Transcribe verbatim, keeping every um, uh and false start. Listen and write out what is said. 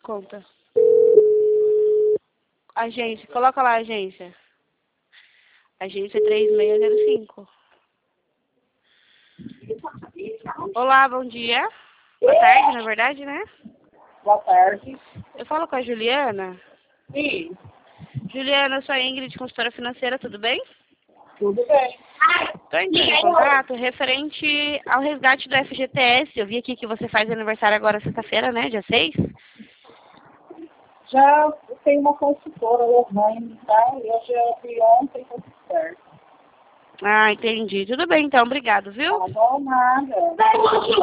conta. Agência, coloca lá a agência. Agência três seis zero cinco. Olá, bom dia. Boa tarde, na verdade, né? Boa tarde. Eu falo com a Juliana. Sim, Juliana, eu sou a Ingrid, consultora financeira, tudo bem? tudo bem. Estou entrando em contato referente ao resgate do F G T S. Eu vi aqui que você faz aniversário agora sexta-feira, né? Dia seis. Já tem uma consultora online, tá? Eu já vi ontem, tá tudo certo. Ah, entendi. Tudo bem, então. Obrigado, viu? Tá bom, nada.